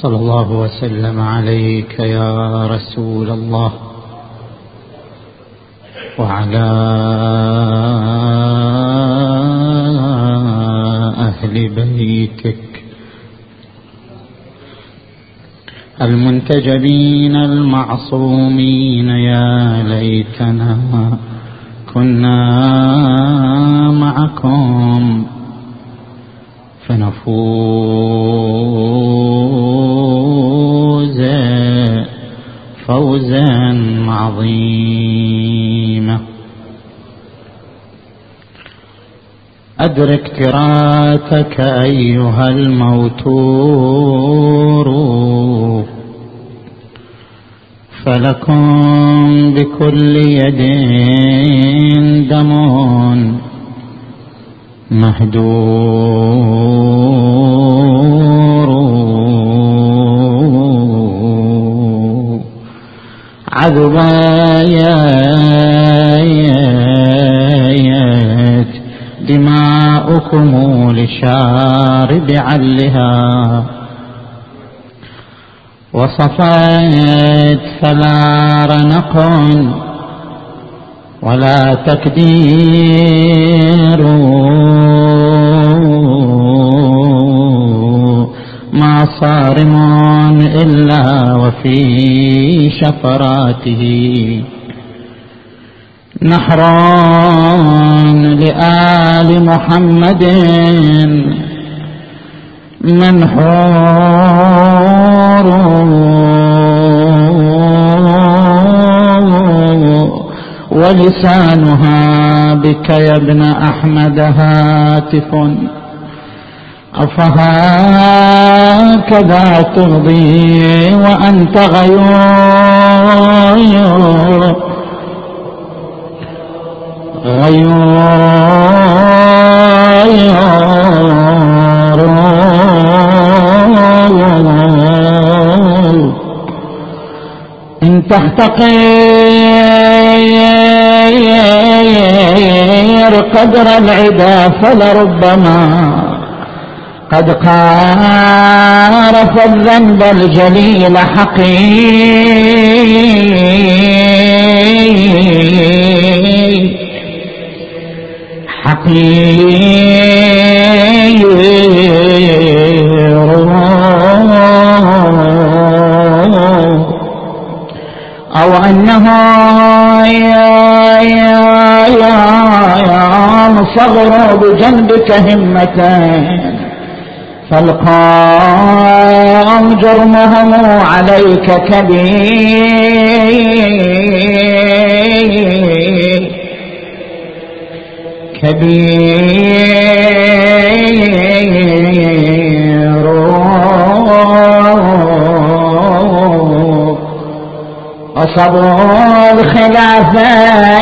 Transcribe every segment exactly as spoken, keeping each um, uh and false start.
صلى الله وسلم عليك يا رسول الله وعلى أهل بيتك المنتجبين المعصومين. يا ليتنا كنا معكم فنفوز فوزا عظيما. أدرك تراثك أيها الموتور، فلكم بكل يد دم مهدور. عذبايات دماؤكم لشارب علها، وصفت فلا رنق ولا تكدير، ما صارم إلا وفي شفراته نحر لآل محمد منحور، ولسانها بك يا ابن أحمد هاتف، أفهكذا ترضي وأنت غيور غيور إن تحتقر قدر العدا فلربما قد قارف الذنب الجليل حقير حقير أو أنه يا يا يا يا مصغر بجنبك همتين، فالقوم جرمهم عليك كبير كبير. أصبوا الخلافة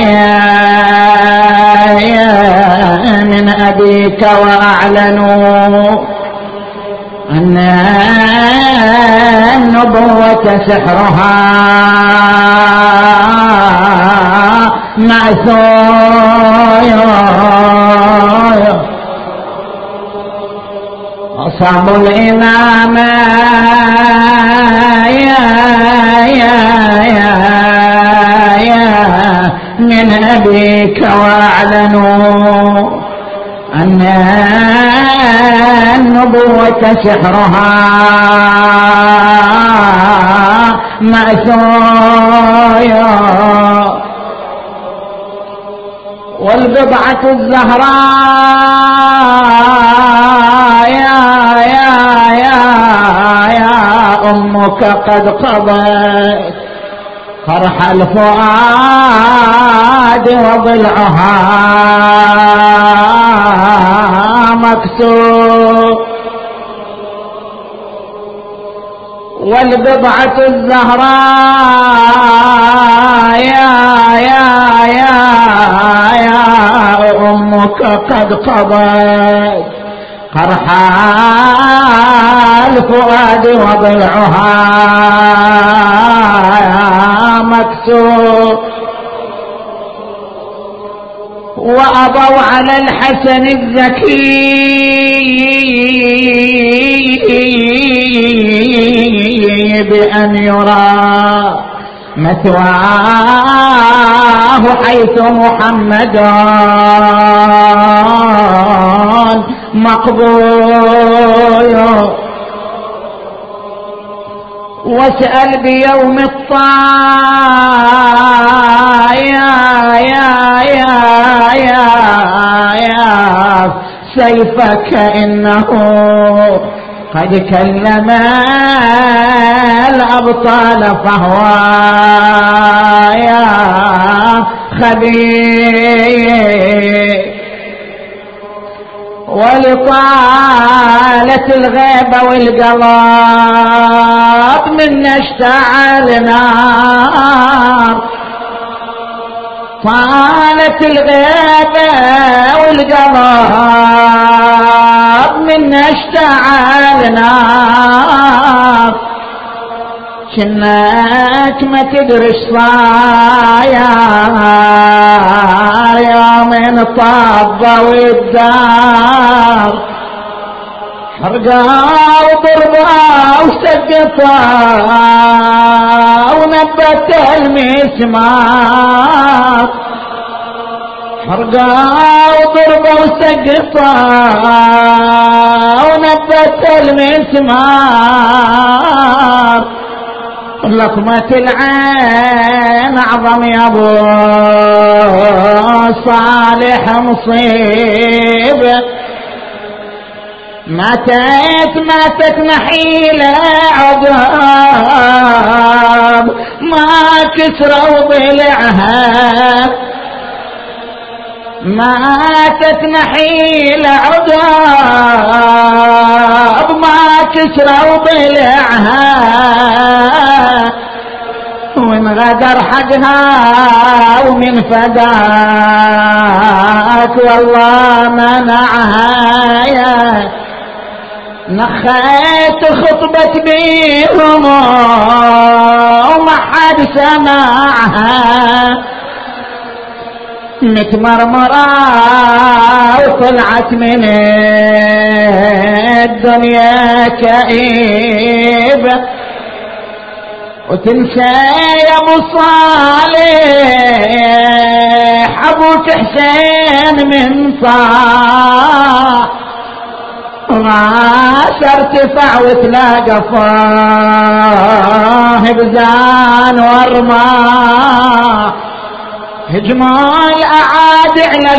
من أبيك وأعلنوا أن النبوة سحرها مأثور. أصابوا الإمامة يا يا يا يا من أبيك وأعلنوا أن النبوة سحرها مأثور. والبضعة الزهراء يا يا يا يا أمك قد قضت قرح الفؤاد وضلعها مكسور. والبضعة الزهراء يا يا يا يا أمك قد قضت قرح الفؤاد وضلعها مكسور. وأبوا على الحسن الزكي بأن يرى مثواه حيث محمد مقبول. واسأل بيوم الطاعة يا يا يا يا يا سيفك إنه قد كلم الأبطال فهو يا خبير. ولطالة الغيبة والقلب من اشتعل نار، طالت الغيبة والقلب من اشتعل نار، شنك ما تدري صاير يا من طاب والدار، حرقا وضربا وسقطا ونبت المسمار، حرقا وضربا وسقطا ونبت المسمار، لطمة العين أعظم يا أبو صالح مصيبة، ماتت ماتت نحيلة عذاب ما كسروا ضلعها، ماتت نحيلة عذاب ما كسروا ضلعها، ومن غدر حقها ومن فداك والله منعها، يا نخيت خطبت بيهم وما حد سمعها، متمرمرة وطلعت من الدنيا كئيبة، وتنسى يا ابو صالح ابوك حسين من صاح، راس ارتفع وتلاقى فاه بزان ورماه، هجموا الاعادي على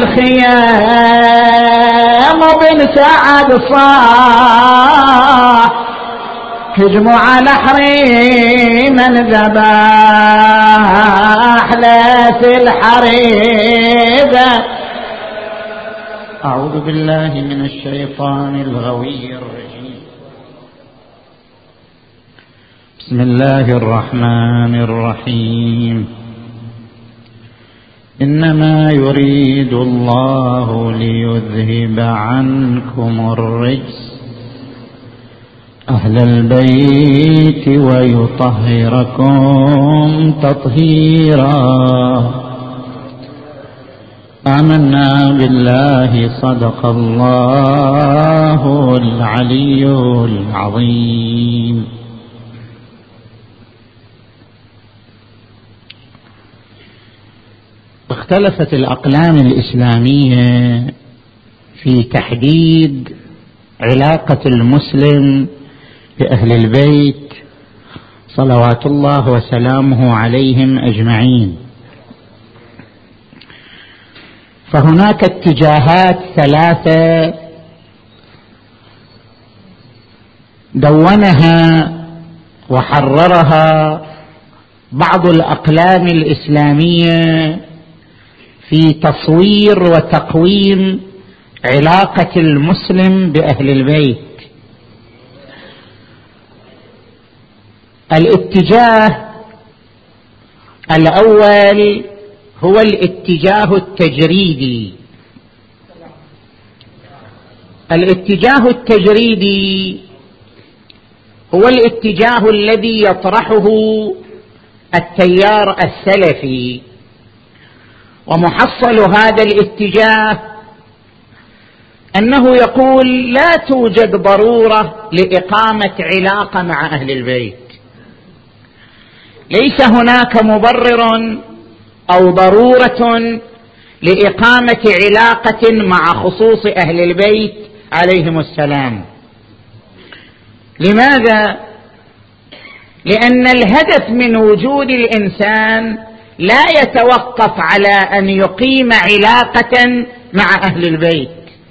الخيام وبن سعد صاح، هجموا على حريم ذباح ليث الحريبة. أعوذ بالله من الشيطان الغوي الرجيم. بسم الله الرحمن الرحيم. إنما يريد الله ليذهب عنكم الرجس أهل البيت ويطهركم تطهيرا. آمنا بالله صدق الله العلي العظيم. اختلفت الأقلام الإسلامية في تحديد علاقة المسلم بأهل البيت صلوات الله وسلامه عليهم أجمعين، فهناك اتجاهات ثلاثة دونها وحررها بعض الأقلام الإسلامية في تصوير وتقويم علاقة المسلم بأهل البيت. الاتجاه الأول هو الاتجاه التجريدي. الاتجاه التجريدي هو الاتجاه الذي يطرحه التيار السلفي، ومحصل هذا الاتجاه أنه يقول لا توجد ضرورة لإقامة علاقة مع أهل البيت، ليس هناك مبرر أو ضرورة لإقامة علاقة مع خصوص أهل البيت عليهم السلام. لماذا؟ لأن الهدف من وجود الإنسان لا يتوقف على أن يقيم علاقة مع أهل البيت.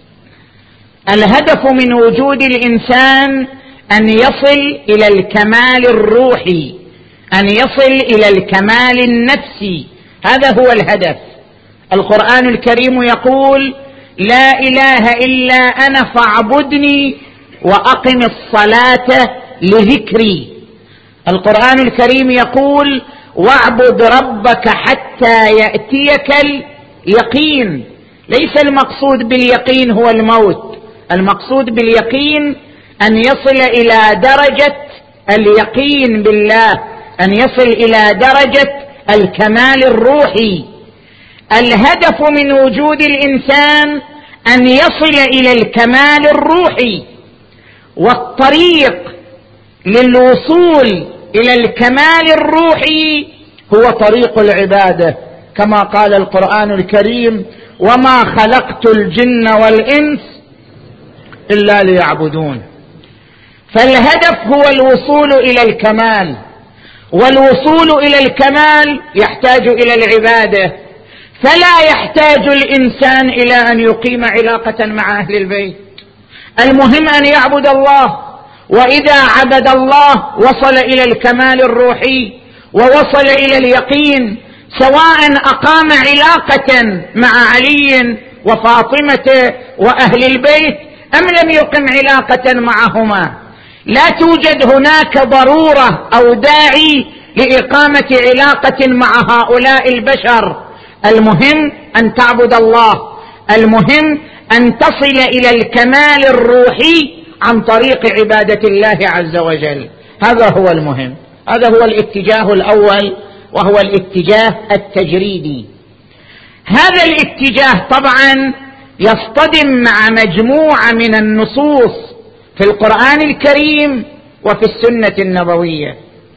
الهدف من وجود الإنسان أن يصل إلى الكمال الروحي، أن يصل إلى الكمال النفسي، هذا هو الهدف. القرآن الكريم يقول: لا إله إلا أنا فاعبدني وأقم الصلاة لذكري. القرآن الكريم يقول: واعبد ربك حتى يأتيك اليقين. ليس المقصود باليقين هو الموت، المقصود باليقين أن يصل إلى درجة اليقين بالله، أن يصل إلى درجة الكمال الروحي. الهدف من وجود الإنسان أن يصل إلى الكمال الروحي، والطريق للوصول إلى الكمال الروحي هو طريق العبادة، كما قال القرآن الكريم: وما خلقت الجن والإنس إلا ليعبدون. فالهدف هو الوصول إلى الكمال، والوصول إلى الكمال يحتاج إلى العبادة، فلا يحتاج الإنسان إلى أن يقيم علاقة مع أهل البيت. المهم أن يعبد الله، وإذا عبد الله وصل إلى الكمال الروحي ووصل إلى اليقين، سواء أقام علاقة مع علي وفاطمة وأهل البيت أم لم يقم علاقة معهما. لا توجد هناك ضرورة أو داعي لإقامة علاقة مع هؤلاء البشر. المهم أن تعبد الله، المهم أن تصل إلى الكمال الروحي عن طريق عبادة الله عز وجل. هذا هو المهم، هذا هو الاتجاه الأول، وهو الاتجاه التجريدي. هذا الاتجاه طبعا يصطدم مع مجموعة من النصوص في القرآن الكريم وفي السنة النبوية.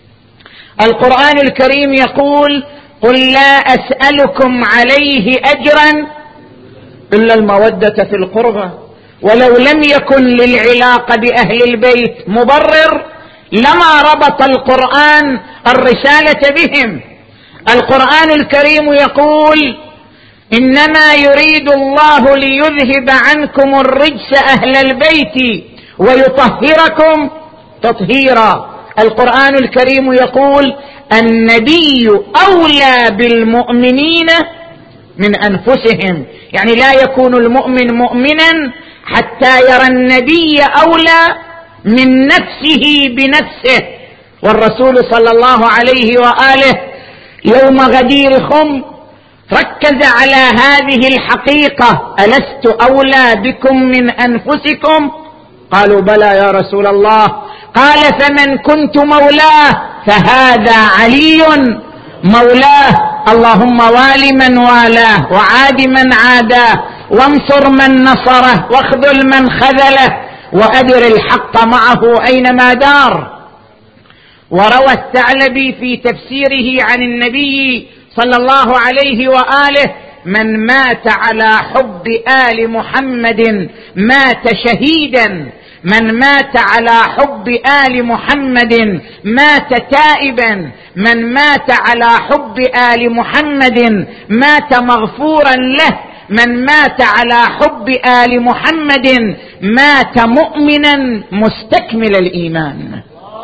القرآن الكريم يقول: قل لا أسألكم عليه أجرا إلا المودة في القربى. ولو لم يكن للعلاقة بأهل البيت مبرر لما ربط القرآن الرسالة بهم. القرآن الكريم يقول: إنما يريد الله ليذهب عنكم الرجس أهل البيت ويطهركم تطهيرا. القرآن الكريم يقول: النبي أولى بالمؤمنين من أنفسهم، يعني لا يكون المؤمن مؤمنا حتى يرى النبي أولى من نفسه بنفسه. والرسول صلى الله عليه وآله يوم غدير خم ركز على هذه الحقيقة: ألست أولى بكم من أنفسكم؟ قالوا: بلى يا رسول الله. قال: فمن كنت مولاه فهذا علي مولاه. اللهم وال من والاه وعاد من عاداه وانصر من نصره واخذل من خذله وأدر الحق معه أينما دار. وروى الثعلبي في تفسيره عن النبي صلى الله عليه وآله: من مات على حب آل محمد مات شهيدا، من مات على حب آل محمد مات تائبا، من مات على حب آل محمد مات مغفورا له، من مات على حب آل محمد مات مؤمنا مستكمل الإيمان.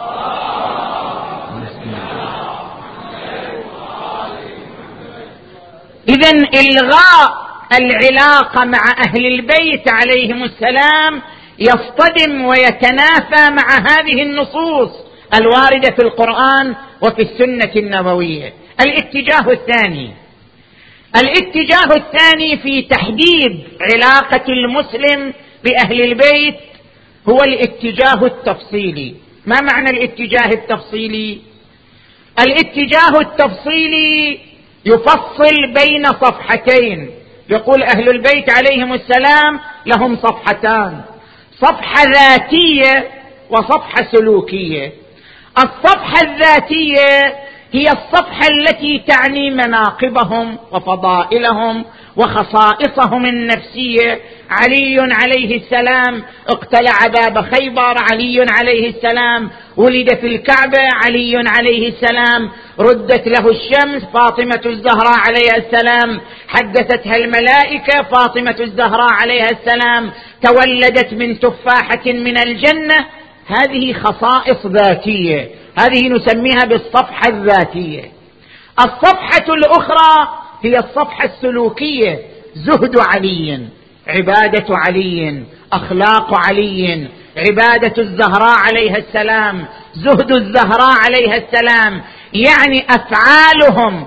إذن إلغاء العلاقة مع أهل البيت عليهم السلام يصطدم ويتنافى مع هذه النصوص الواردة في القرآن وفي السنة النبوية. الاتجاه الثاني الاتجاه الثاني في تحديد علاقة المسلم بأهل البيت هو الاتجاه التفصيلي. ما معنى الاتجاه التفصيلي؟ الاتجاه التفصيلي يفصل بين صفحتين. يقول أهل البيت عليهم السلام لهم صفحتان: صفحة ذاتية وصفحة سلوكية. الصفحة الذاتية هي الصفحة التي تعني مناقبهم وفضائلهم وخصائصهم النفسية. علي عليه السلام اقتلع باب خيبر، علي عليه السلام ولد في الكعبة، علي عليه السلام ردت له الشمس، فاطمة الزهراء عليها السلام حدثتها الملائكة، فاطمة الزهراء عليها السلام تولدت من تفاحة من الجنة. هذه خصائص ذاتية، هذه نسميها بالصفحة الذاتية. الصفحة الأخرى هي الصفحة السلوكية، زهد علي، عبادة علي، أخلاق علي، عبادة الزهراء عليها السلام، زهد الزهراء عليها السلام، يعني أفعالهم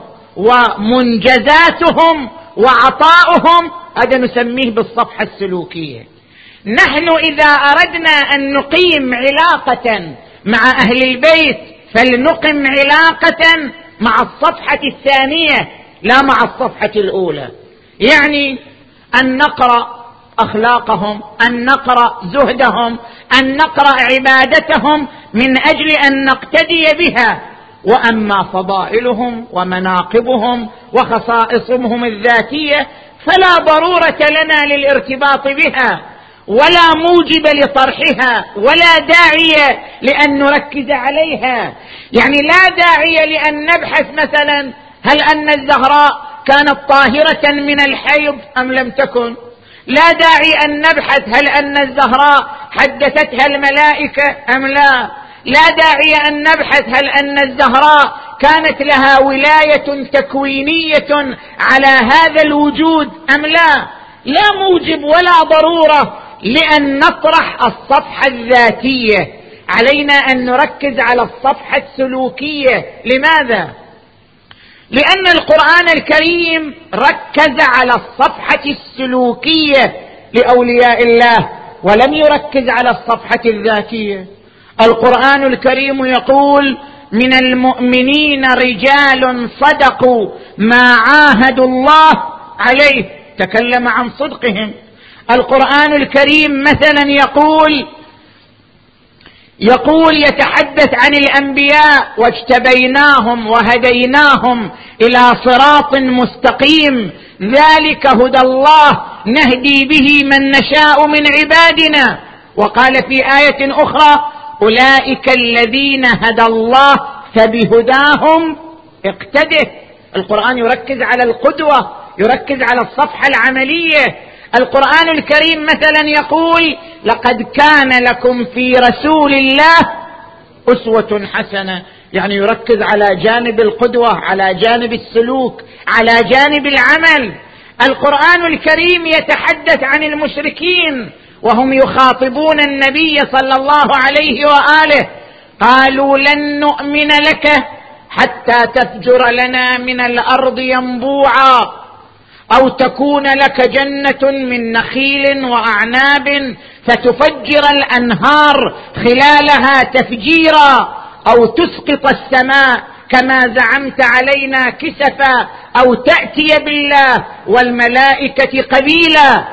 ومنجزاتهم وعطاؤهم، هذا نسميه بالصفحة السلوكية. نحن إذا أردنا أن نقيم علاقة مع أهل البيت فلنقم علاقة مع الصفحة الثانية لا مع الصفحة الأولى، يعني أن نقرأ أخلاقهم، أن نقرأ زهدهم، أن نقرأ عبادتهم من أجل أن نقتدي بها. وأما فضائلهم ومناقبهم وخصائصهم الذاتية فلا ضرورة لنا للارتباط بها، ولا موجب لطرحها، ولا داعي لأن نركز عليها. يعني لا داعي لأن نبحث مثلا هل أن الزهراء كانت طاهرة من الحيض أم لم تكن، لا داعي أن نبحث هل أن الزهراء حدثتها الملائكة أم لا، لا داعي أن نبحث هل أن الزهراء كانت لها ولاية تكوينية على هذا الوجود أم لا. لا موجب ولا ضرورة لأن نطرح الصفحة الذاتية، علينا أن نركز على الصفحة السلوكية. لماذا؟ لأن القرآن الكريم ركز على الصفحة السلوكية لأولياء الله ولم يركز على الصفحة الذاتية. القرآن الكريم يقول: من المؤمنين رجال صدقوا ما عاهدوا الله عليه، تكلم عن صدقهم. القرآن الكريم مثلا يقول يقول يتحدث عن الأنبياء: واجتبيناهم وهديناهم إلى صراط مستقيم، ذلك هدى الله نهدي به من نشاء من عبادنا. وقال في آية أخرى: أولئك الذين هدى الله فبهداهم اقتده. القرآن يركز على القدوة، يركز على الصفحة العملية. القرآن الكريم مثلا يقول: لقد كان لكم في رسول الله أسوة حسنة، يعني يركز على جانب القدوة، على جانب السلوك، على جانب العمل. القرآن الكريم يتحدث عن المشركين وهم يخاطبون النبي صلى الله عليه وآله: قالوا لن نؤمن لك حتى تفجر لنا من الأرض ينبوعا، أو تكون لك جنة من نخيل وأعناب فتفجر الأنهار خلالها تفجيرا، أو تسقط السماء كما زعمت علينا كسفا، أو تأتي بالله والملائكة قبيلا،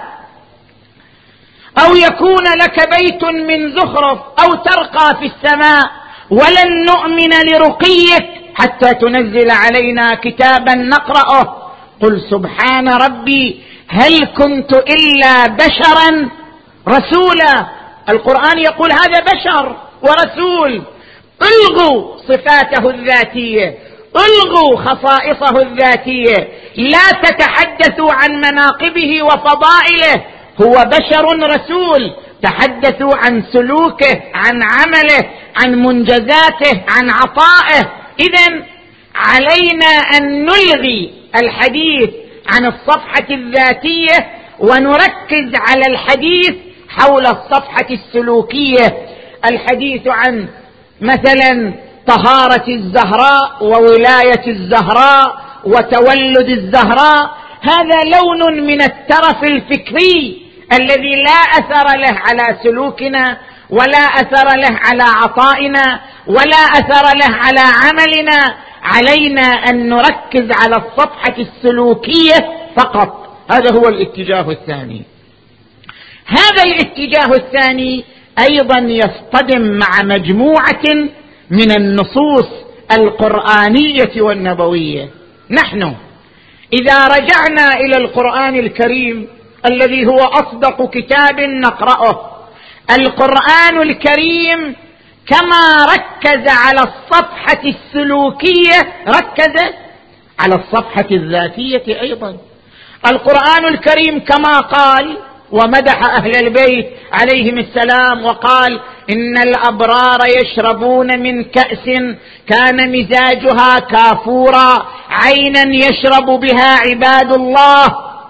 أو يكون لك بيت من زخرف، أو ترقى في السماء، ولن نؤمن لرقيك حتى تنزل علينا كتابا نقرأه. قل سبحان ربي هل كنت إلا بشرا رسولا. القرآن يقول هذا بشر ورسول. الغوا صفاته الذاتية، الغوا خصائصه الذاتية، لا تتحدثوا عن مناقبه وفضائله، هو بشر رسول. تحدثوا عن سلوكه، عن عمله، عن منجزاته، عن عطائه. إذن علينا أن نلغي الحديث عن الصفحة الذاتية ونركز على الحديث حول الصفحة السلوكية. الحديث عن مثلا طهارة الزهراء وولاية الزهراء وتولد الزهراء، هذا لون من الترف الفكري الذي لا أثر له على سلوكنا، ولا أثر له على عطائنا، ولا أثر له على عملنا. علينا أن نركز على الصفحة السلوكية فقط. هذا هو الاتجاه الثاني. هذا الاتجاه الثاني أيضا يصطدم مع مجموعة من النصوص القرآنية والنبوية. نحن إذا رجعنا إلى القرآن الكريم الذي هو أصدق كتاب نقرأه، القرآن الكريم كما ركز على الصفحة السلوكية ركز على الصفحة الذاتية أيضا. القرآن الكريم كما قال ومدح أهل البيت عليهم السلام وقال: إن الأبرار يشربون من كأس كان مزاجها كافورا عينا يشرب بها عباد الله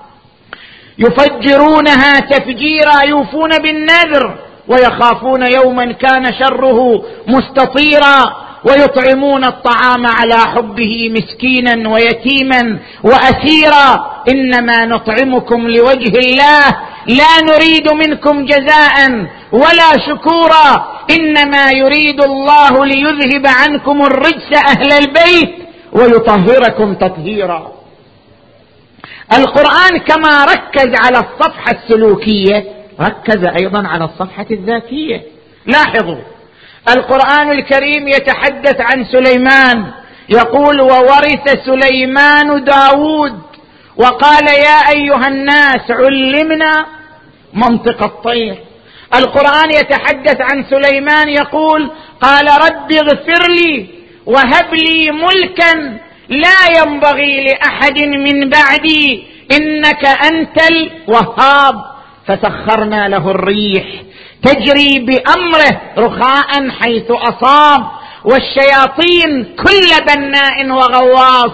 يفجرونها تفجيرا يوفون بالنذر ويخافون يوما كان شره مستطيرا ويطعمون الطعام على حبه مسكينا ويتيما وأسيرا إنما نطعمكم لوجه الله لا نريد منكم جزاء ولا شكورا إنما يريد الله ليذهب عنكم الرجس أهل البيت ويطهركم تطهيرا. القرآن كما ركز على الصفحة السلوكية ركز أيضا على الصفحة الذاتية. لاحظوا القرآن الكريم يتحدث عن سليمان، يقول: وورث سليمان داود وقال يا أيها الناس علمنا منطق الطير. القرآن يتحدث عن سليمان يقول: قال رب اغفر لي وهب لي ملكا لا ينبغي لأحد من بعدي إنك أنت الوهاب. فسخرنا له الريح تجري بأمره رخاء حيث أصاب والشياطين كل بناء وغواص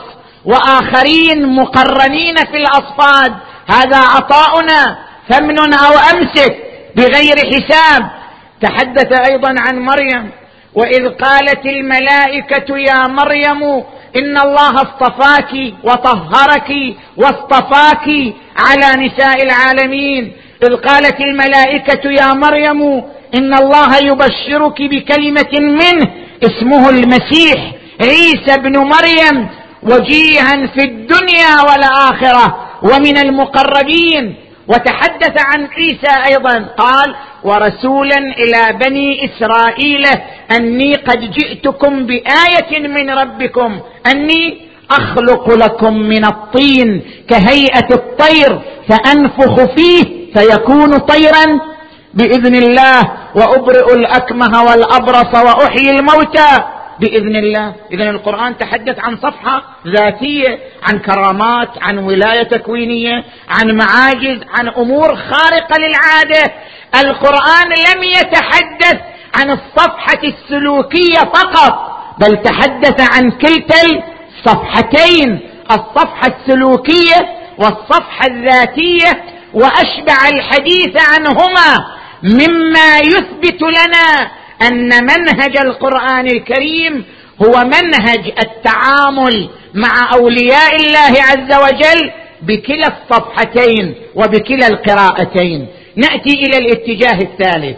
وآخرين مقرنين في الأصفاد. هذا عطاؤنا فمن أو أمسك بغير حساب. تحدث أيضا عن مريم: وإذ قالت الملائكة يا مريم إن الله اصطفاك وطهرك واصطفاك على نساء العالمين. إذ قالت الملائكة يا مريم إن الله يبشرك بكلمة منه اسمه المسيح عيسى ابن مريم وجيها في الدنيا والآخرة ومن المقربين. وتحدث عن عيسى أيضا قال: ورسولا إلى بني إسرائيل أني قد جئتكم بآية من ربكم أني أخلق لكم من الطين كهيئة الطير فأنفخ فيه فيكون طيرا بإذن الله وأبرئ الأكمه والأبرص وأحيي الموتى بإذن الله. إذن القرآن تحدث عن صفحة ذاتية، عن كرامات، عن ولاية تكوينية، عن معاجز، عن أمور خارقة للعادة. القرآن لم يتحدث عن الصفحة السلوكية فقط، بل تحدث عن كلتا الصفحتين، الصفحة السلوكية والصفحة الذاتية، وأشبع الحديث عنهما مما يثبت لنا أن منهج القرآن الكريم هو منهج التعامل مع أولياء الله عز وجل بكلا الصفحتين وبكلا القراءتين. نأتي إلى الاتجاه الثالث.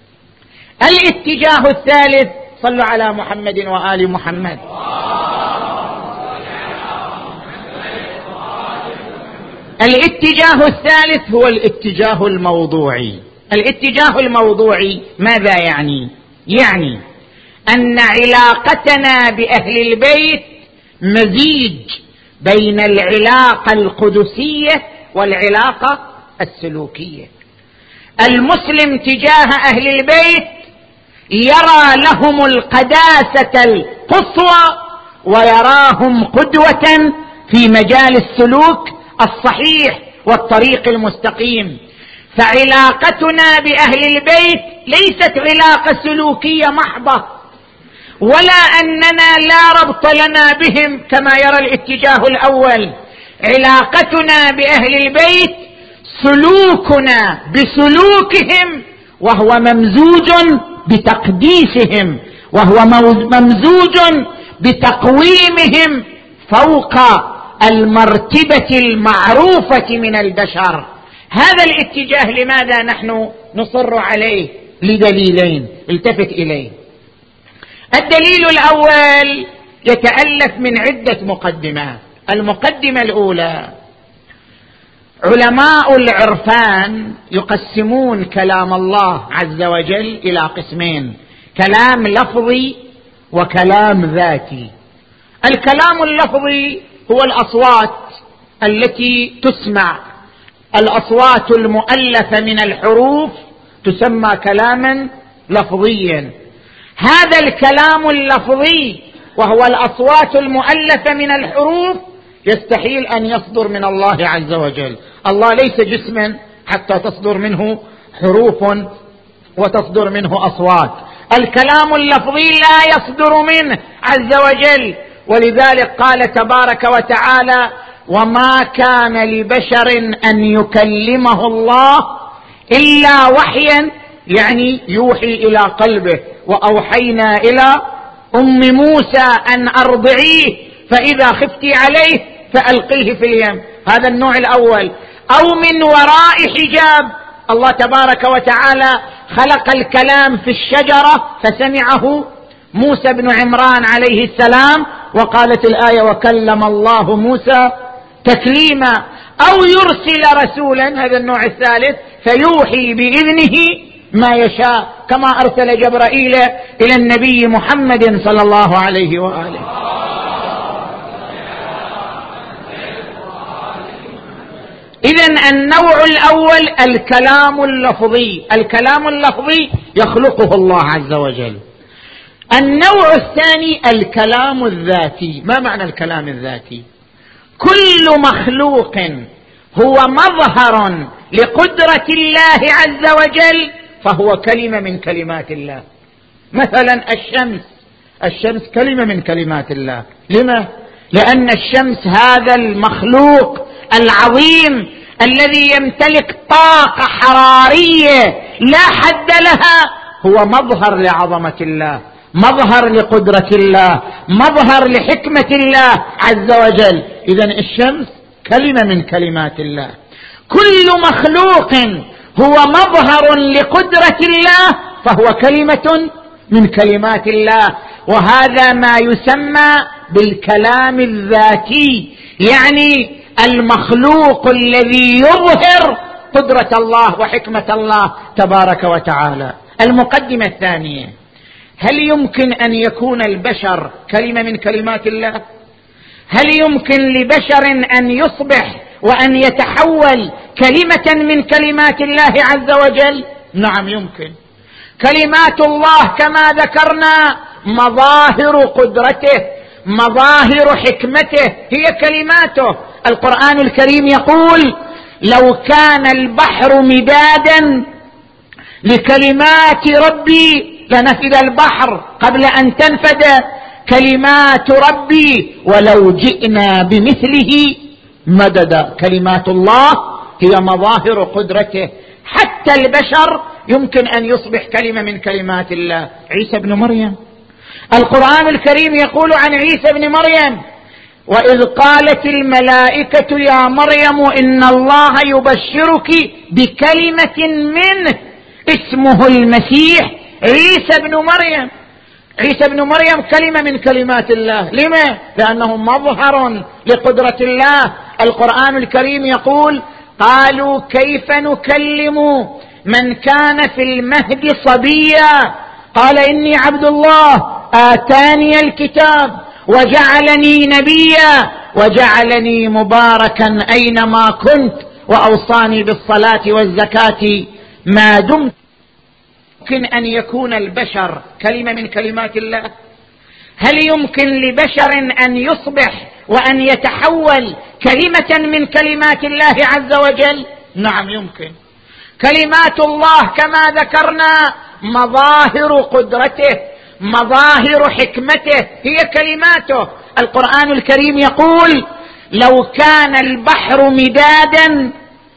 الاتجاه الثالث، صلوا على محمد وآل محمد. الاتجاه الثالث هو الاتجاه الموضوعي. الاتجاه الموضوعي ماذا يعني؟ يعني أن علاقتنا بأهل البيت مزيج بين العلاقة القدسية والعلاقة السلوكية. المسلم تجاه أهل البيت يرى لهم القداسة القصوى ويراهم قدوة في مجال السلوك الصحيح والطريق المستقيم. فعلاقتنا بأهل البيت ليست علاقة سلوكية محضة، ولا أننا لا ربط لنا بهم كما يرى الاتجاه الأول. علاقتنا بأهل البيت سلوكنا بسلوكهم، وهو ممزوج بتقديسهم، وهو ممزوج بتقويمهم فوق المرتبة المعروفة من البشر. هذا الاتجاه لماذا نحن نصر عليه؟ لدليلين التفت إليه. الدليل الأول يتألف من عدة مقدمات. المقدمة الأولى: علماء العرفان يقسمون كلام الله عز وجل إلى قسمين: كلام لفظي وكلام ذاتي. الكلام اللفظي هو الأصوات التي تسمع، الأصوات المؤلفة من الحروف تسمى كلاما لفظيا. هذا الكلام اللفظي وهو الأصوات المؤلفة من الحروف يستحيل أن يصدر من الله عز وجل. الله ليس جسما حتى تصدر منه حروف وتصدر منه أصوات. الكلام اللفظي لا يصدر منه عز وجل، ولذلك قال تبارك وتعالى: وما كان لبشر أن يكلمه الله إلا وحيا، يعني يوحي إلى قلبه. وأوحينا إلى أم موسى أن أرضعيه فإذا خفتي عليه فألقيه في اليم. هذا النوع الأول. أو من وراء حجاب، الله تبارك وتعالى خلق الكلام في الشجرة فسمعه موسى بن عمران عليه السلام، وقالت الآية: وكلم الله موسى تكليما. أو يرسل رسولا، هذا النوع الثالث، فيوحي بإذنه ما يشاء، كما أرسل جبرائيل إلى النبي محمد صلى الله عليه وآله. إذن النوع الأول الكلام اللفظي، الكلام اللفظي يخلقه الله عز وجل. النوع الثاني الكلام الذاتي. ما معنى الكلام الذاتي؟ كل مخلوق هو مظهر لقدرة الله عز وجل فهو كلمة من كلمات الله. مثلا الشمس، الشمس كلمة من كلمات الله. لما؟ لأن الشمس هذا المخلوق العظيم الذي يمتلك طاقة حرارية لا حد لها هو مظهر لعظمة الله، مظهر لقدرة الله، مظهر لحكمة الله عز وجل. إذن الشمس كلمة من كلمات الله. كل مخلوق هو مظهر لقدرة الله فهو كلمة من كلمات الله، وهذا ما يسمى بالكلام الذاتي، يعني المخلوق الذي يظهر قدرة الله وحكمة الله تبارك وتعالى. المقدمة الثانية: هل يمكن أن يكون البشر كلمة من كلمات الله؟ هل يمكن لبشر أن يصبح وأن يتحول كلمة من كلمات الله عز وجل؟ نعم يمكن. كلمات الله كما ذكرنا مظاهر قدرته، مظاهر حكمته، هي كلماته. القرآن الكريم يقول: لو كان البحر مدادا لكلمات ربي لنفد البحر قبل أن تنفد كلمات ربي ولو جئنا بمثله مددا. كلمات الله هي مظاهر قدرته. حتى البشر يمكن أن يصبح كلمة من كلمات الله. عيسى بن مريم، القرآن الكريم يقول عن عيسى بن مريم: وإذ قالت الملائكة يا مريم إن الله يبشرك بكلمة منه اسمه المسيح عيسى بن مريم. عيسى بن مريم كلمة من كلمات الله. لما؟ لأنه مظهر لقدرة الله. القرآن الكريم يقول: قالوا كيف نكلم من كان في المهد صبيا قال إني عبد الله آتاني الكتاب وجعلني نبيا وجعلني مباركا أينما كنت وأوصاني بالصلاة والزكاة ما دمت. يمكن أن يكون البشر كلمة من كلمات الله؟ هل يمكن لبشر أن يصبح وأن يتحول كلمة من كلمات الله عز وجل؟ نعم يمكن. كلمات الله كما ذكرنا مظاهر قدرته، مظاهر حكمته، هي كلماته. القرآن الكريم يقول: لو كان البحر مدادا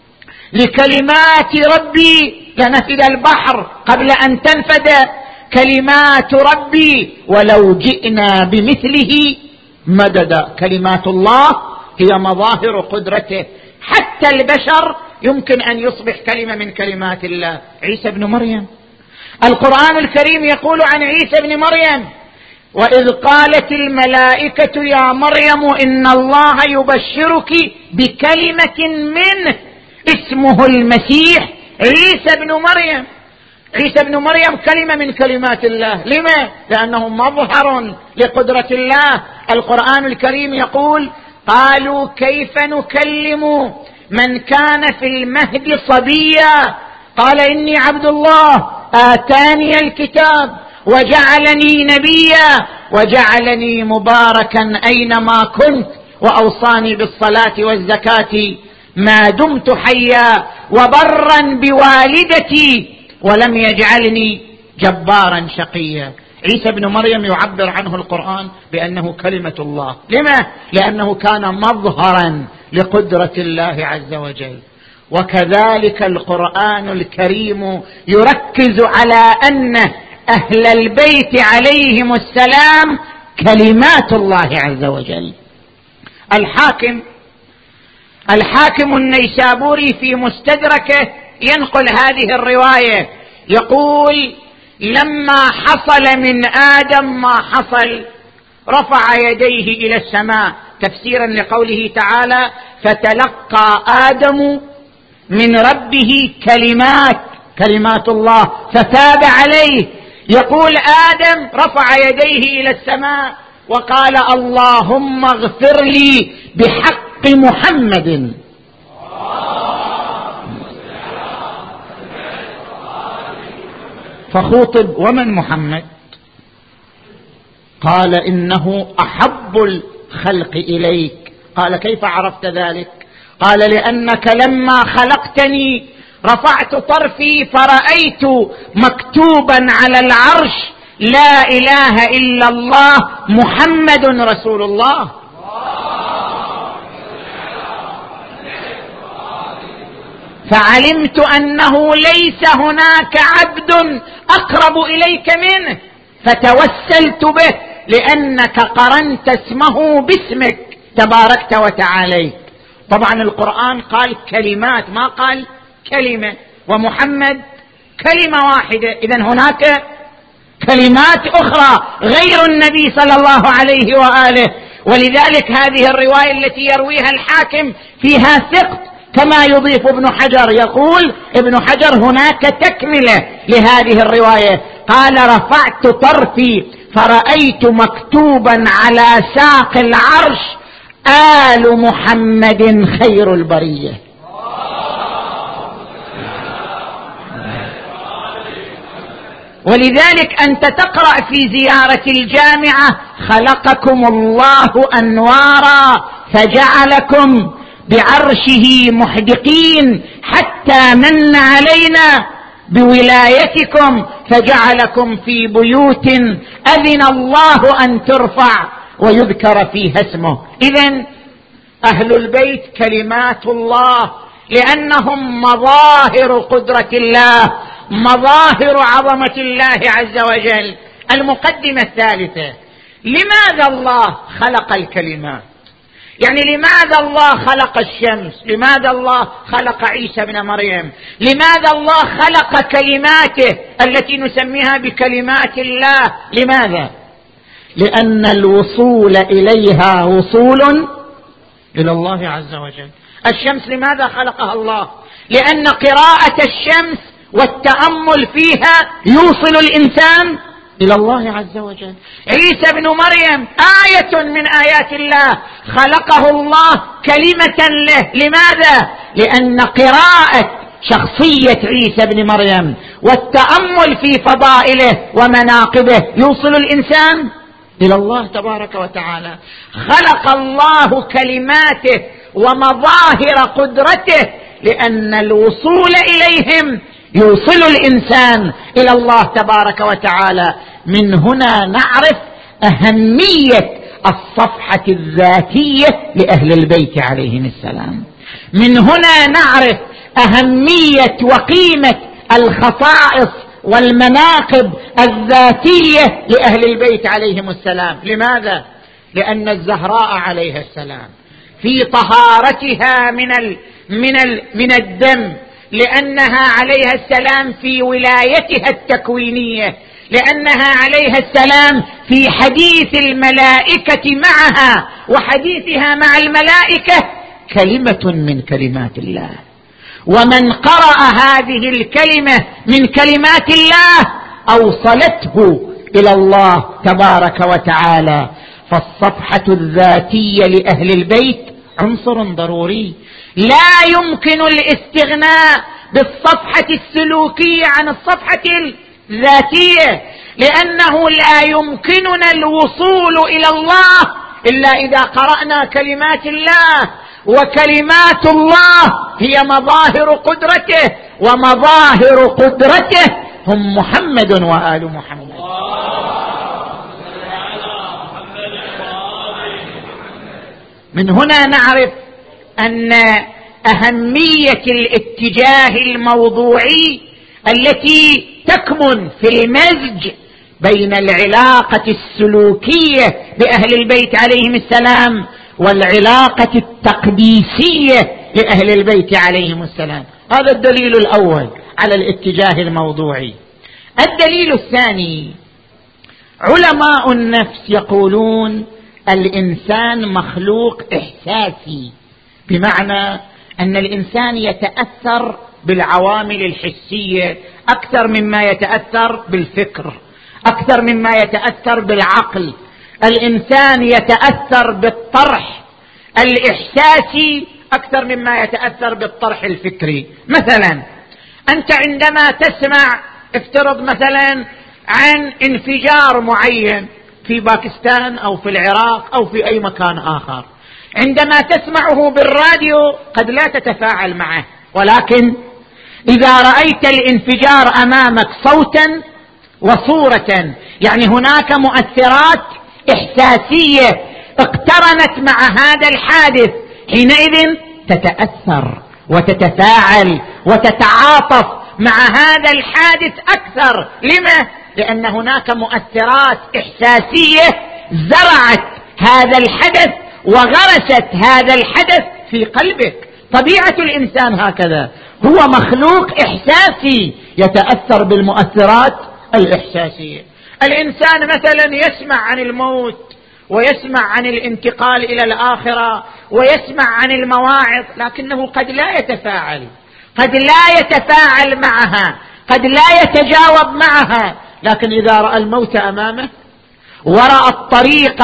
لكلمات ربي لنفد البحر قبل أن تنفد كلمات ربي ولو جئنا بمثله مددا. كلمات الله هي مظاهر قدرته. حتى البشر يمكن أن يصبح كلمة من كلمات الله. عيسى بن مريم، القرآن الكريم يقول عن عيسى بن مريم: وإذ قالت الملائكة يا مريم إن الله يبشرك بكلمة منه اسمه المسيح عيسى بن مريم. عيسى ابن مريم كلمة من كلمات الله. لما؟ لأنه مظهر لقدرة الله. القرآن الكريم يقول: قالوا كيف نكلم من كان في المهد صبيا قال إني عبد الله آتاني الكتاب وجعلني نبيا وجعلني مباركا أينما كنت وأوصاني بالصلاة والزكاة ما دمت حيا وبرا بوالدتي ولم يجعلني جبارا شقيا. عيسى بن مريم يعبر عنه القرآن بأنه كلمة الله. لما؟ لأنه كان مظهرا لقدرة الله عز وجل. وكذلك القرآن الكريم يركز على أن أهل البيت عليهم السلام كلمات الله عز وجل. الحاكم الحاكم النيسابوري في مستدركه ينقل هذه الرواية، يقول: لما حصل من آدم ما حصل رفع يديه إلى السماء، تفسيرا لقوله تعالى: فتلقى آدم من ربه كلمات، كلمات الله فتاب عليه. يقول آدم رفع يديه إلى السماء وقال: اللهم اغفر لي بحق محمد. فخوطب: ومن محمد؟ قال: إنه أحب الخلق إليك. قال: كيف عرفت ذلك؟ قال: لأنك لما خلقتني رفعت طرفي فرأيت مكتوبا على العرش: لا إله إلا الله محمد رسول الله. فعلمت أنه ليس هناك عبد أقرب إليك منه فتوسلت به، لأنك قرنت اسمه باسمك تباركت وتعاليت. طبعا القرآن قال كلمات ما قال كلمة، ومحمد كلمة واحدة، إذن هناك كلمات أخرى غير النبي صلى الله عليه وآله. ولذلك هذه الرواية التي يرويها الحاكم فيها ثقة، كما يضيف ابن حجر. يقول ابن حجر: هناك تكملة لهذه الرواية. قال: رفعت طرفي فرأيت مكتوبا على ساق العرش: آل محمد خير البرية. ولذلك أنت تقرأ في زيارة الجامعة: خلقكم الله أنوارا فجعلكم بعرشه محدقين حتى من علينا بولايتكم فجعلكم في بيوت أذن الله أن ترفع ويذكر فيها اسمه. إذن أهل البيت كلمات الله، لأنهم مظاهر قدرة الله، مظاهر عظمة الله عز وجل. المقدمة الثالثة: لماذا الله خلق الكلمات؟ يعني لماذا الله خلق الشمس؟ لماذا الله خلق عيسى بن مريم؟ لماذا الله خلق كلماته التي نسميها بكلمات الله؟ لماذا؟ لأن الوصول إليها وصول إلى الله عز وجل. الشمس لماذا خلقها الله؟ لأن قراءة الشمس والتأمل فيها يوصل الإنسان إلى الله عز وجل. عيسى بن مريم آية من آيات الله، خلقه الله كلمة له. لماذا؟ لأن قراءة شخصية عيسى بن مريم والتأمل في فضائله ومناقبه يوصل الإنسان إلى الله تبارك وتعالى. خلق الله كلماته ومظاهر قدرته لأن الوصول إليهم يوصل الإنسان إلى الله تبارك وتعالى. من هنا نعرف أهمية الصفحة الذاتية لأهل البيت عليهم السلام. من هنا نعرف أهمية وقيمة الخصائص والمناقب الذاتية لأهل البيت عليهم السلام. لماذا؟ لأن الزهراء عليها السلام في طهارتها من ال من ال من الدم، لأنها عليها السلام في ولايتها التكوينية، لأنها عليها السلام في حديث الملائكة معها، وحديثها مع الملائكة كلمة من كلمات الله. ومن قرأ هذه الكلمة من كلمات الله أوصلته إلى الله تبارك وتعالى. فالصفحة الذاتية لأهل البيت عنصر ضروري، لا يمكن الاستغناء بالصفحة السلوكية عن الصفحة الذاتية، لأنه لا يمكننا الوصول إلى الله إلا إذا قرأنا كلمات الله، وكلمات الله هي مظاهر قدرته، ومظاهر قدرته هم محمد وآل محمد. من هنا نعرف أن أهمية الاتجاه الموضوعي التي تكمن في المزج بين العلاقة السلوكية بأهل البيت عليهم السلام والعلاقة التقديسية لأهل البيت عليهم السلام. هذا الدليل الأول على الاتجاه الموضوعي. الدليل الثاني، علماء النفس يقولون الإنسان مخلوق إحساسي، بمعنى أن الإنسان يتأثر بالعوامل الحسية أكثر مما يتأثر بالفكر، أكثر مما يتأثر بالعقل. الإنسان يتأثر بالطرح الإحساسي أكثر مما يتأثر بالطرح الفكري. مثلا أنت عندما تسمع، افترض مثلا عن انفجار معين في باكستان أو في العراق أو في أي مكان آخر، عندما تسمعه بالراديو قد لا تتفاعل معه، ولكن إذا رأيت الانفجار أمامك صوتا وصورة، يعني هناك مؤثرات إحساسية اقترنت مع هذا الحادث، حينئذ تتأثر وتتفاعل وتتعاطف مع هذا الحادث أكثر. لما؟ لأن هناك مؤثرات إحساسية زرعت هذا الحدث وغرست هذا الحدث في قلبك. طبيعة الإنسان هكذا، هو مخلوق إحساسي يتأثر بالمؤثرات الإحساسية. الإنسان مثلا يسمع عن الموت، ويسمع عن الانتقال إلى الآخرة، ويسمع عن المواعظ، لكنه قد لا يتفاعل، قد لا يتفاعل معها، قد لا يتجاوب معها. لكن إذا رأى الموت أمامه ورأى الطريق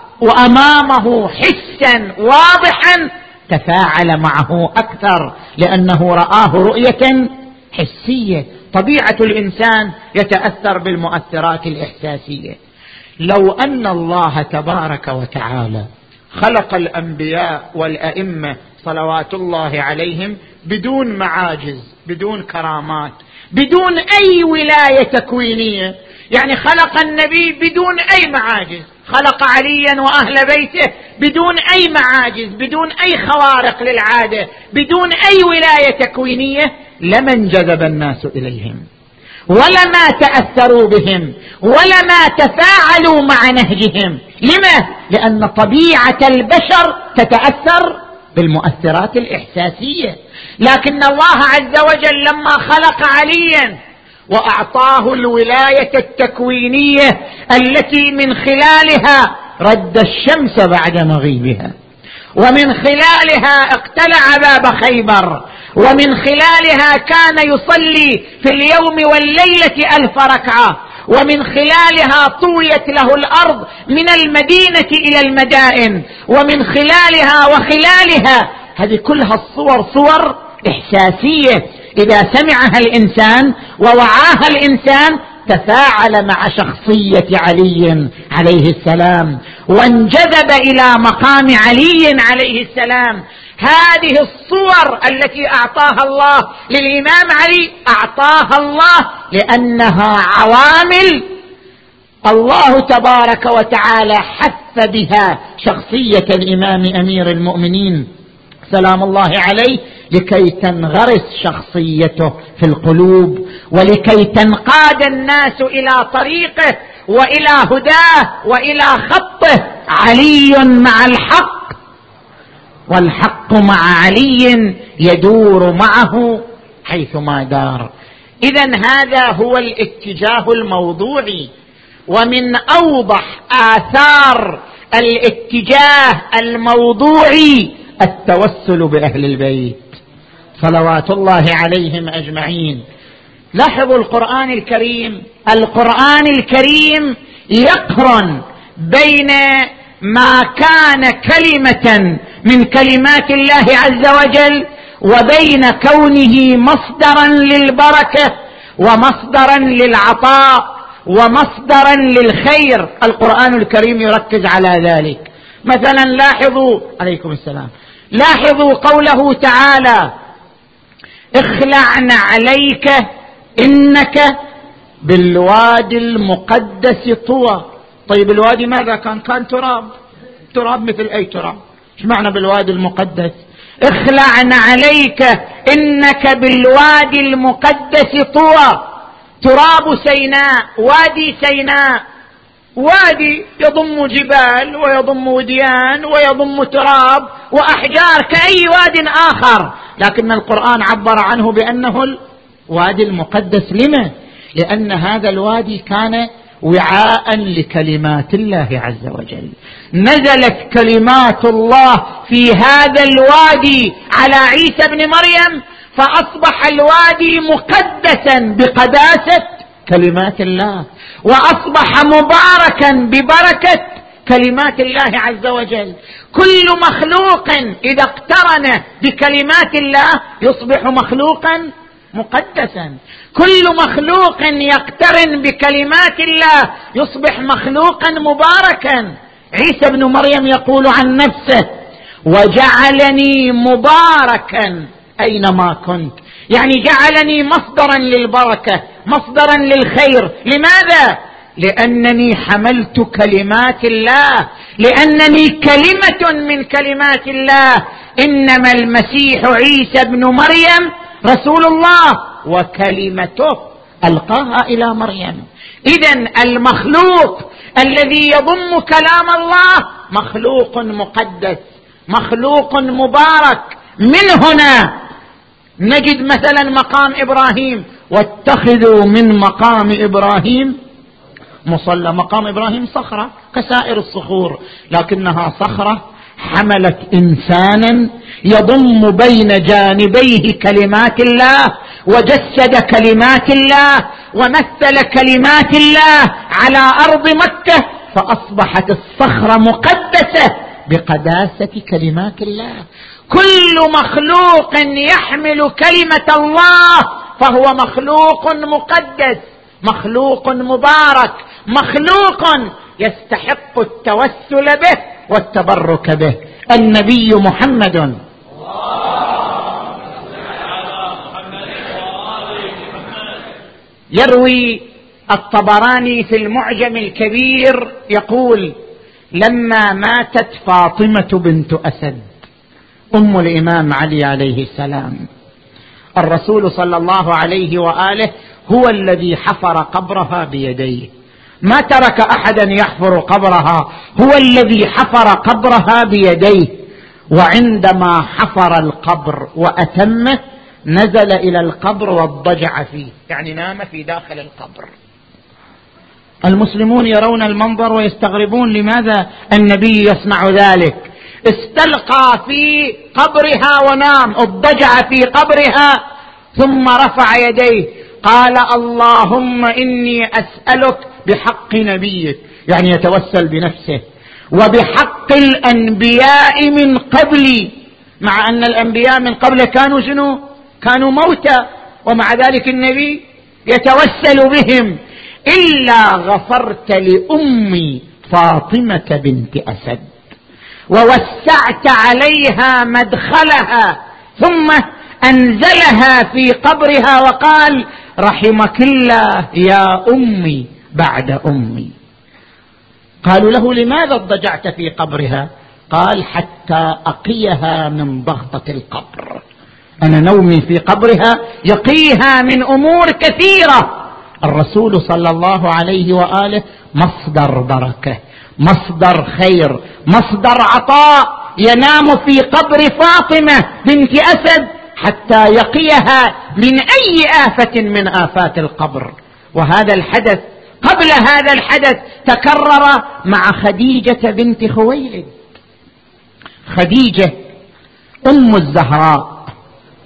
وأمامه حسا واضحا تفاعل معه أكثر، لأنه رآه رؤية حسية. طبيعة الإنسان يتأثر بالمؤثرات الإحساسية. لو أن الله تبارك وتعالى خلق الأنبياء والأئمة صلوات الله عليهم بدون معاجز، بدون كرامات، بدون أي ولاية تكوينية، يعني خلق النبي بدون أي معاجز، خلق عليا وأهل بيته بدون أي معاجز، بدون أي خوارق للعادة، بدون أي ولاية تكوينية، لما انجذب الناس إليهم ولما تأثروا بهم ولما تفاعلوا مع نهجهم. لما؟ لأن طبيعة البشر تتأثر بالمؤثرات الإحساسية. لكن الله عز وجل لما خلق عليا وأعطاه الولاية التكوينية التي من خلالها رد الشمس بعد مغيبها، ومن خلالها اقتلع باب خيبر، ومن خلالها كان يصلي في اليوم والليلة ألف ركعة، ومن خلالها طويت له الأرض من المدينة إلى المدائن، ومن خلالها وخلالها، هذه كلها الصور صور إحساسية إذا سمعها الإنسان ووعاها الإنسان تفاعل مع شخصية علي عليه السلام وانجذب إلى مقام علي عليه السلام. هذه الصور التي أعطاها الله للإمام علي أعطاها الله لأنها عوامل الله تبارك وتعالى حث بها شخصية الإمام أمير المؤمنين سلام الله عليه، لكي تنغرس شخصيته في القلوب، ولكي تنقاد الناس إلى طريقه وإلى هداه وإلى خطه. علي مع الحق والحق مع علي يدور معه حيثما دار. إذن هذا هو الاتجاه الموضوعي. ومن أوضح آثار الاتجاه الموضوعي التوسل بأهل البيت صلوات الله عليهم أجمعين. لاحظوا القرآن الكريم، القرآن الكريم يقرن بين ما كان كلمة من كلمات الله عز وجل وبين كونه مصدرا للبركة ومصدرا للعطاء ومصدرا للخير. القرآن الكريم يركز على ذلك. مثلا لاحظوا عليكم السلام، لاحظوا قوله تعالى: اخلعن عليك إنك بالوادي المقدس طوى. طيب الوادي ماذا كان؟ كان تراب، تراب مثل أي تراب. ايش معنى بالوادي المقدس؟ اخلعن عليك إنك بالوادي المقدس طوى. تراب سيناء، وادي سيناء، وادي يضم جبال ويضم وديان ويضم تراب وأحجار كأي واد آخر، لكن القرآن عبر عنه بأنه الوادي المقدس. لما؟ لأن هذا الوادي كان وعاء لكلمات الله عز وجل. نزلت كلمات الله في هذا الوادي على عيسى بن مريم، فأصبح الوادي مقدسا بقداسة كلمات الله، وأصبح مباركا ببركة كلمات الله عز وجل. كل مخلوق إذا اقترن بكلمات الله يصبح مخلوقا مقدسا، كل مخلوق يقترن بكلمات الله يصبح مخلوقا مباركا. عيسى بن مريم يقول عن نفسه: وجعلني مباركا أينما كنت، يعني جعلني مصدرا للبركة، مصدرا للخير. لماذا؟ لأنني حملت كلمات الله، لأنني كلمة من كلمات الله. إنما المسيح عيسى بن مريم رسول الله وكلمته ألقاها إلى مريم. إذن المخلوق الذي يضم كلام الله مخلوق مقدس، مخلوق مبارك. من هنا نجد مثلا مقام إبراهيم: واتخذوا من مقام إبراهيم مصلى. مقام إبراهيم صخرة كسائر الصخور، لكنها صخرة حملت إنسانا يضم بين جانبيه كلمات الله، وجسد كلمات الله، ومثل كلمات الله على أرض مكة، فأصبحت الصخرة مقدسة بقداسة كلمات الله. كل مخلوق يحمل كلمة الله فهو مخلوق مقدس، مخلوق مبارك، مخلوق يستحق التوسل به والتبرك به. النبي محمد يروي الطبراني في المعجم الكبير يقول: لما ماتت فاطمة بنت أسد أم الإمام علي عليه السلام، الرسول صلى الله عليه وآله هو الذي حفر قبرها بيديه، ما ترك أحدا يحفر قبرها، هو الذي حفر قبرها بيديه. وعندما حفر القبر وأتمه نزل إلى القبر واضطجع فيه، يعني نام في داخل القبر. المسلمون يرون المنظر ويستغربون لماذا النبي يصنع ذلك. استلقى في قبرها ونام، اضطجع في قبرها، ثم رفع يديه قال: اللهم إني أسألك بحق نبيك، يعني يتوسل بنفسه، وبحق الأنبياء من قبلي، مع أن الأنبياء من قبل كانوا شنو؟ كانوا موتى، ومع ذلك النبي يتوسل بهم، إلا غفرت لأمي فاطمة بنت أسد ووسعت عليها مدخلها، ثم أنزلها في قبرها وقال: رحمك الله يا أمي بعد أمي. قالوا له: لماذا اضطجعت في قبرها؟ قال: حتى أقيها من ضغطة القبر، أنا نومي في قبرها يقيها من أمور كثيرة. الرسول صلى الله عليه وآله مصدر بركة، مصدر خير، مصدر عطاء، ينام في قبر فاطمة بنت أسد حتى يقيها من أي آفة من آفات القبر. وهذا الحدث قبل هذا الحدث تكرر مع خديجة بنت خويلد. خديجة أم الزهراء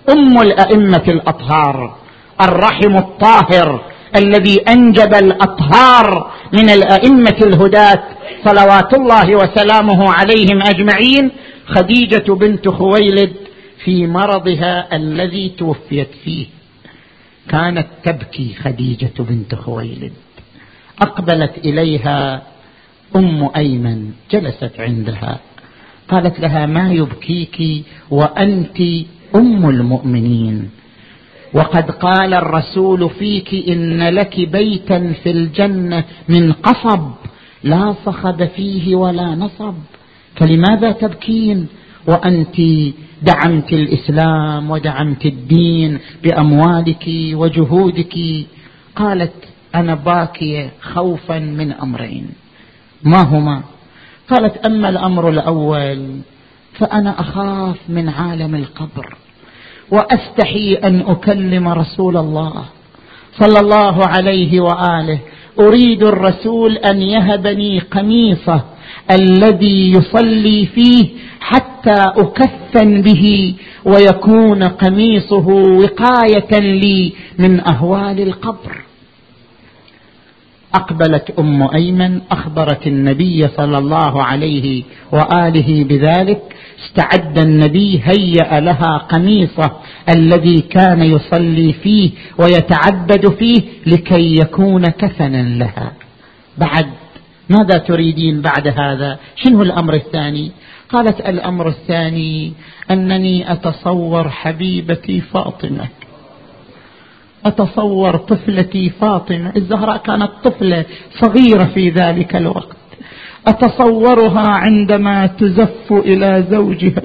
أم الأئمة الأطهار، الرحم الطاهر الذي أنجب الأطهار من الأئمة الهداة صلوات الله وسلامه عليهم أجمعين، خديجة بنت خويلد في مرضها الذي توفيت فيه كانت تبكي. خديجة بنت خويلد أقبلت إليها أم أيمن، جلست عندها، قالت لها: ما يبكيك وأنت أم المؤمنين، وقد قال الرسول فيك إن لك بيتا في الجنة من قصب لا صخب فيه ولا نصب، فلماذا تبكين وأنت دعمت الإسلام ودعمت الدين بأموالك وجهودك؟ قالت: أنا باكية خوفا من أمرين. ما هما؟ قالت: أما الأمر الأول فأنا أخاف من عالم القبر، وأستحي أن أكلم رسول الله صلى الله عليه وآله، أريد الرسول أن يهبني قميصه الذي يصلي فيه حتى أكفن به، ويكون قميصه وقاية لي من أهوال القبر. أقبلت أم أيمن أخبرت النبي صلى الله عليه وآله بذلك، استعد النبي، هيأ لها قميصه الذي كان يصلي فيه ويتعبد فيه لكي يكون كفنا لها. بعد ماذا تريدين بعد هذا؟ شنو الأمر الثاني؟ قالت: الأمر الثاني أنني أتصور حبيبتي فاطمة، أتصور طفلتي فاطمة الزهراء، كانت طفلة صغيرة في ذلك الوقت، أتصورها عندما تزف إلى زوجها.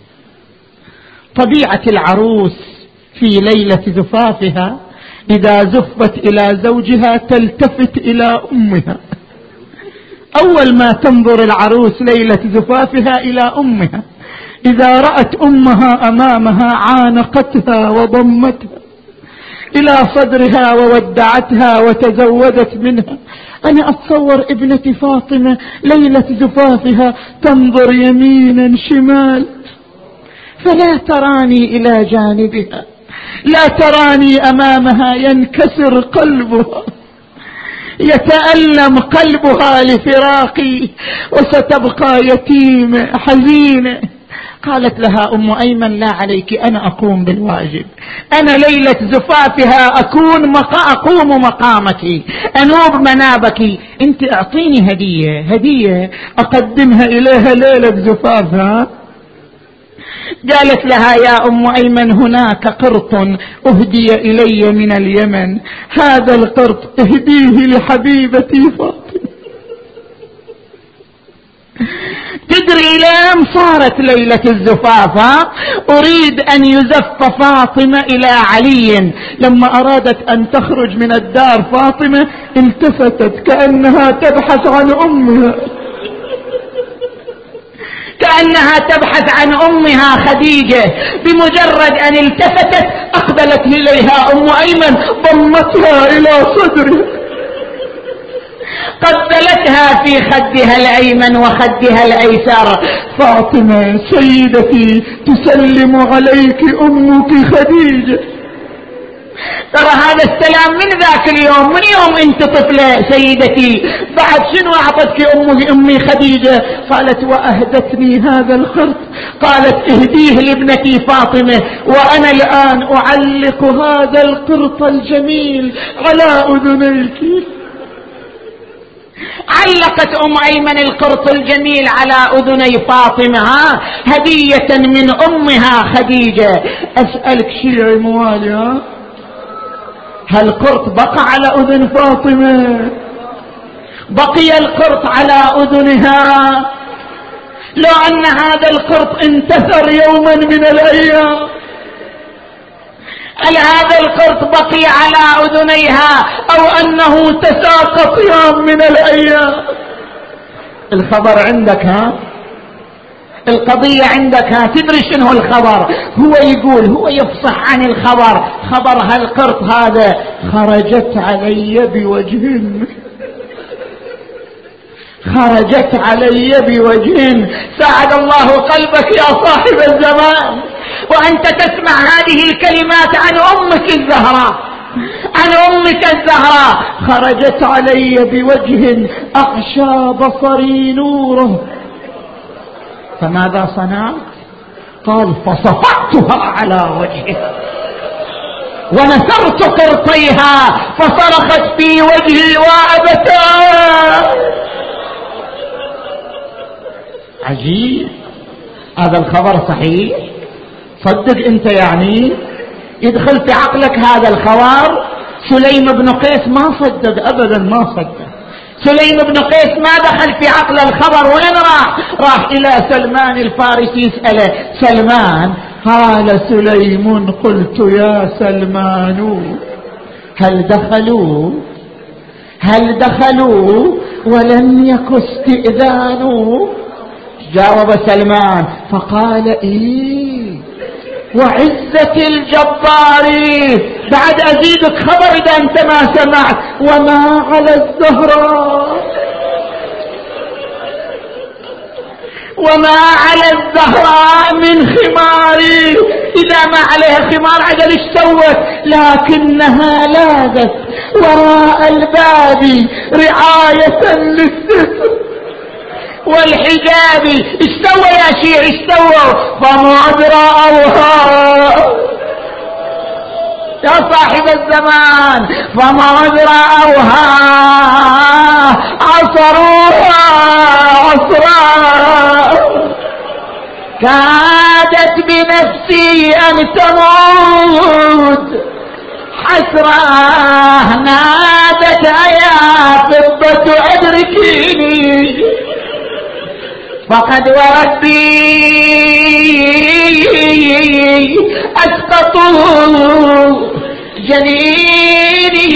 طبيعة العروس في ليلة زفافها إذا زفت إلى زوجها تلتفت إلى أمها، أول ما تنظر العروس ليلة زفافها إلى أمها، إذا رأت أمها أمامها عانقتها وضمتها إلى صدرها وودعتها وتزودت منها. أنا أتصور ابنتي فاطمة ليلة زفافها تنظر يمينا شمال، فلا تراني إلى جانبها، لا تراني أمامها، ينكسر قلبها، يتألم قلبها لفراقي، وستبقى يتيمة حزينة. قالت لها أم أيمن: لا عليك، أنا أقوم بالواجب، أنا ليلة زفافها أكون مق... أقوم مقامك، أنوب منابك، أنت أعطيني هدية، هدية أقدمها إليها ليلة زفافها. قالت لها: يا أم أيمن، هناك قرط أهدي إلي من اليمن، هذا القرط اهديه لحبيبتي فاطمة. تدري لم صارت ليلة الزفاف أريد أن يزف فاطمة إلى علي، لما أرادت أن تخرج من الدار فاطمة التفتت كأنها تبحث عن أمها، كأنها تبحث عن أمها خديجة. بمجرد أن التفتت أقبلت إليها أم أيمن، ضمتها إلى صدرها، قبلتها في خدها الأيمن وخدها الأيسر. فاطمة سيدتي، تسلم عليك أمك خديجة. ترى هذا السلام من ذاك اليوم، من يوم انت طفلة سيدتي، بعد شنو اعطتك امي امي خديجة؟ قالت: واهدتني هذا الخرط، قالت: اهديه لابنتي فاطمة، وانا الان اعلق هذا القرط الجميل على اذنيك. علقت أم أيمن القرط الجميل على أذني فاطمة هدية من أمها خديجة. أسألك شيء عموالي، هل القرط بقى على أذن فاطمة؟ بقي القرط على أذنها؟ لو أن هذا القرط انتثر يوما من الأيام، هل هذا القرط بقي على أذنيها أو أنه تساقط يوم من الأيام؟ الخبر عندك ها؟ القضية عندك ها؟ تدري شنو الخبر؟ هو يقول، هو يفصح عن الخبر، خبر هالقرط هذا: خرجت علي بوجه، خرجت علي بوجه. ساعد الله قلبك يا صاحب الزمان، وأنت تسمع هذه الكلمات عن أمك الزهراء، عن أمك الزهراء. خرجت علي بوجه أغشى بصري نوره، فماذا صنعت؟ قال فصفعتها على وجهها ونثرت قرطيها فصرخت في وجهي وأبتاه. عجيب، هذا الخبر صحيح؟ صدق انت يعني؟ يدخل في عقلك هذا الخبر؟ سليم بن قيس ما صدق ابدا، ما صدق. سليم بن قيس ما دخل في عقل الخبر. وين راح؟ راح الى سلمان الفارسي يسأله: سلمان، قال سليم قلت يا سلمان هل دخلوا هل دخلوا ولم يك استئذان؟ جاوب سلمان فقال: إيه وعزة الجبار. بعد أزيدك خبر إذا أنت ما سمعت: وما على الزهراء وما على الزهراء من خماري. إذا ما عليها خمار عدل ايش سوت؟ لكنها لاذت وراء الباب رعاية للستر والحجاب. ايش سوى يا شيخ؟ ايش سوى؟ فما رأوها يا صاحب الزمان، فما رأوها عصروها عصرا، كادت بنفسي أن تموت حسرة، نادت يا فضة أدركيني فقد وربي أسقطوا جنيني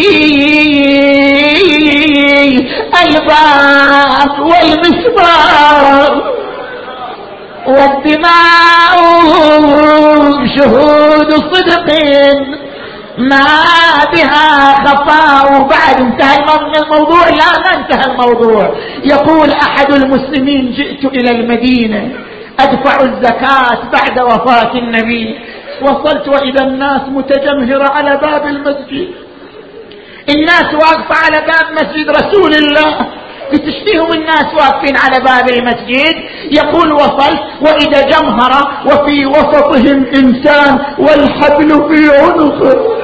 الباب والمسمار والدماء شهود صدق ما بها خفاء. بعد انتهى الموضوع؟ لا، ما انتهى الموضوع. يقول أحد المسلمين: جئت إلى المدينة أدفع الزكاة بعد وفاة النبي، وصلت وإذا الناس متجمهرة على باب المسجد، الناس واقفة على باب مسجد رسول الله، بتشتيهم الناس واقفين على باب المسجد. يقول: وصلت وإذا جمهرة وفي وسطهم إنسان والحبل في عنقه،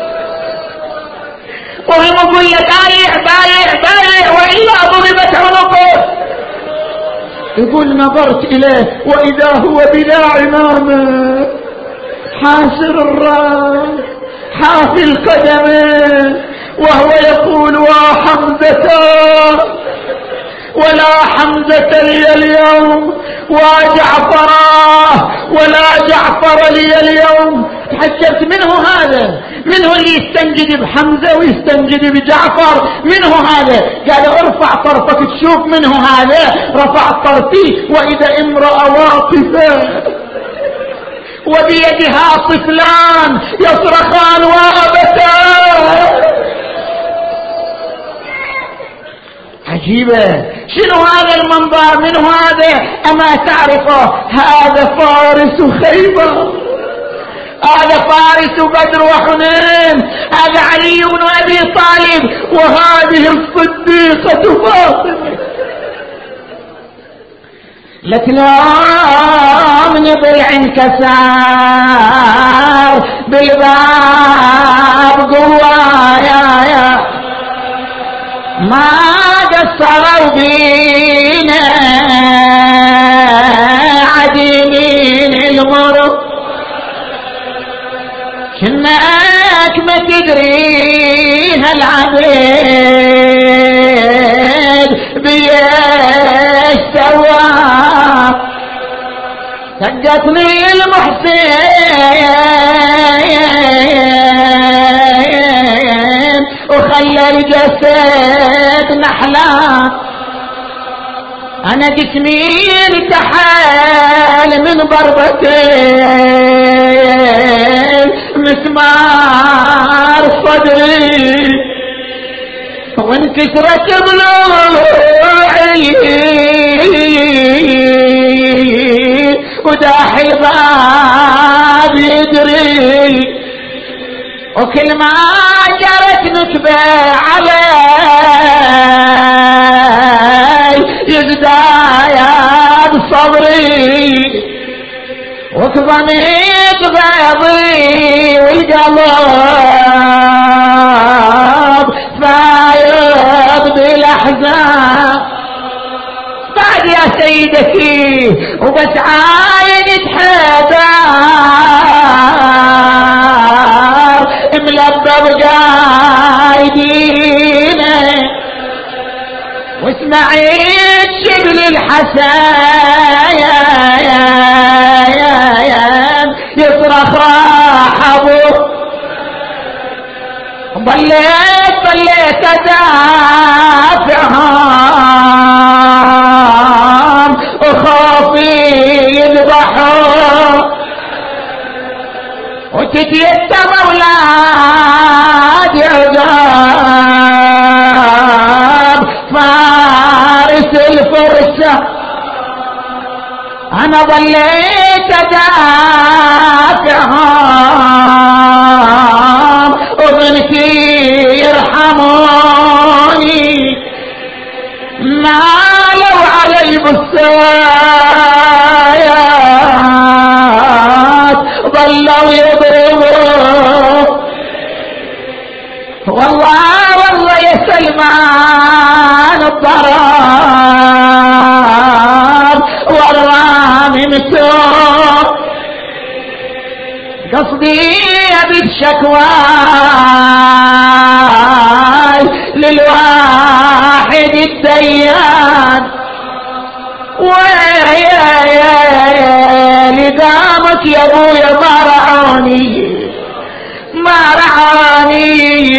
وهم يقول لك: بايع بايع بايع وإلا ضربت عنقه. يقول: نظرت إليه وإذا هو بلا عمامة، حاسر الرأس، حافي القدمين، وهو يقول: وحمزة ولا حمزة لي اليوم، وجعفراه ولا جعفر لي اليوم. تحجبت منه هذا، منه اللي يستنجد بحمزة ويستنجد بجعفر، منه هذا. قال: ارفع طرفك تشوف منه هذا. رفعت طرفي وإذا امرأة واقفة وبيدها طفلان يصرخان وأبتان. عجيبة، شنو هذا المنظر؟ من هذا؟ أما تعرفه؟ هذا فارس خيبر، هذا فارس بدر وحنين، هذا علي بن أبي طالب، وهذه الصديقة فاطمة. لك لا من ضلع انكسار بالباب قوة يا يا ما قصروا بينا عديمين المرض، شناك ما تدري هالعبيد بيش سوا. سقتني المحسن وخلى الجسد نحلا، انا جسمي ارتحل من ضربتين مسمار صدري، وانكسرت ضلوعي وداحي صبري وكل ما جرت نكبة علي يزداد صبري وكظنيت بيضي والقلب فايض بالاحزان بعد يا سيدتي وبس عاين تحدار ملبب قايدينه واسمعي شبل الحسايا يصرخ راح ابوه ضليت ضليت ادافعهم وخوفي يذبحوا وتتيتم اولادي عقاب فارس الفرسه انا ضليت ادافعهم وبنتي يرحموني مالوا علي بالسايات ضلوا يضربوا والله والله يا سلمان الضرب والرامي مسوق قصدي بالشكوى للواحد الديان ويا دامك يا ابويا ما رعوني ما رعوني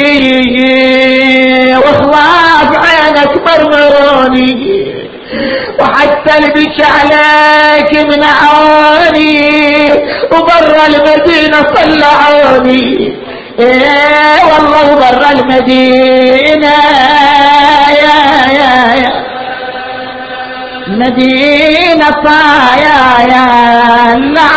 واخلاف عينك مرمروني وحتى البش عليك منعوني وبرا المدينة طلعوني ايه والله برا المدينة يا يا يا مدينة يا يا